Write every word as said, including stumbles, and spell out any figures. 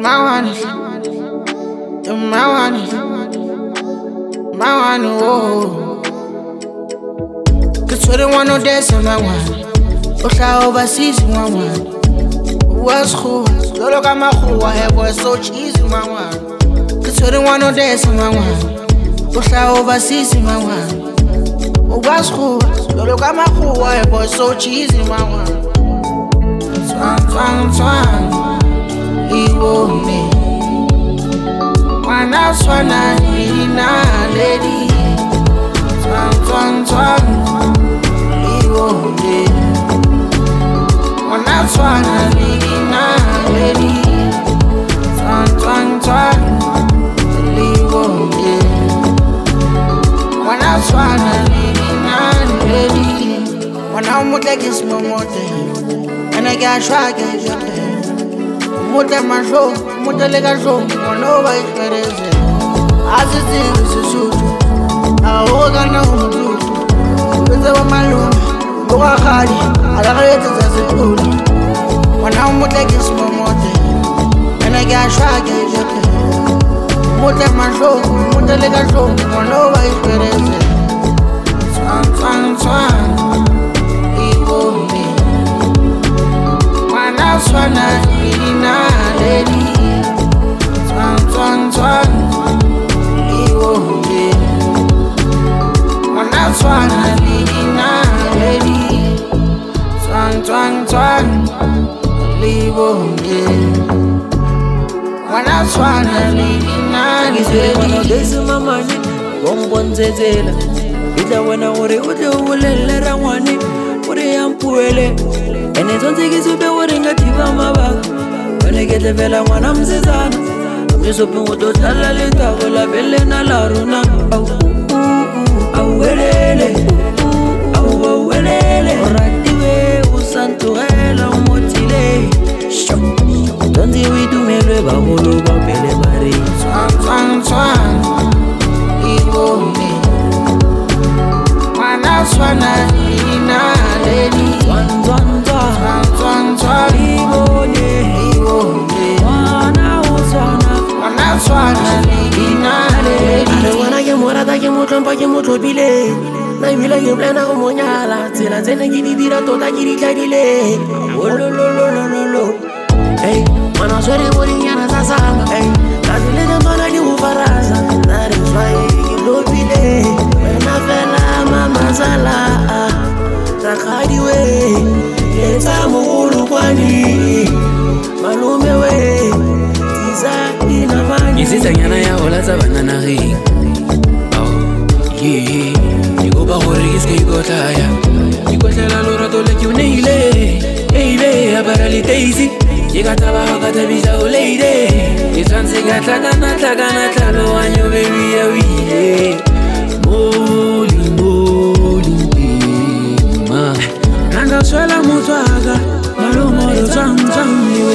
my one, you're my one, my one, oh. Cause we don't want no dance in my one. Ola overseas in my one. Was cool, Lolo got my whole I was so cheesy, my one. Cause we don't want no dance in my one. Ola overseas in my one. Was cool, Lolo got my whole I was so cheesy, my one. Twang, twang, twang, he won't me. One else, one night, lady. Twang, twang, twang, he won't me. One else, one night, lady. Twang, twang, twang, he won't me. One else, one night, lady. One hour, more like it's more more day. And I got try to get you there. More than my show, more than like a show. I know why it's better. As it is, it's a shoot. I hold on now, do. With the my loom, go a hardy. I like it as a good. One hour more like it's more more day. And I got try to get you there. More than my show, more than like a show. I know why it's better. Twang, twang, twang. Evil me. Swana ina lady. Twang, twang, twang, iwo me. Wana swana ina lady. Twang, twang, twang, iwo me. Wana swana ina lady. Desi mamani, wombonzezela. Ita wana uri ute ulele rangwani. Uri yampuele. Ene tonzi kisube uri ngativa mabaka. Wene kete vela mwana mzizana. Misupi nguto tala lita kula bele na laruna. Au au welele. Au au welele. Oratiwe usantuela umotile. Tonzi widumelwe bahulu babele bari. Twang, twang, twang, iwo me. Wana swana ina lady. Twang, twang, twang, twang, twang, iwo ne, iwo me. wana uswana, Wana swana ina lady. ale wana ke morata ke motlhompa ke motlhopile. Na ebile ke plana go monyala. Tsela tsene ke di dira tota ke di tladile. Olololololo. Hey, mana swere bodinyana tsa sala. Hey, ka dile ke tsona di go faraza. That is why ke lopile. Wena fela mama sala. Rakadi we, letsa mogolo kwani. Malume we, tiza ina mani. Isitsanyana ya hola tsa banana ring. Oh, yeah. Digo ba gore ke se go tlaya. Digo tla lora tole ke unile. Eile abara li daisy. Yega taba ga tabisa o lady. Itsanse ga tlakana tlakana tlalo wanyo baby ya wile. Moli moli ma. Nanga swela mutwaga. Malumo lo twang twang.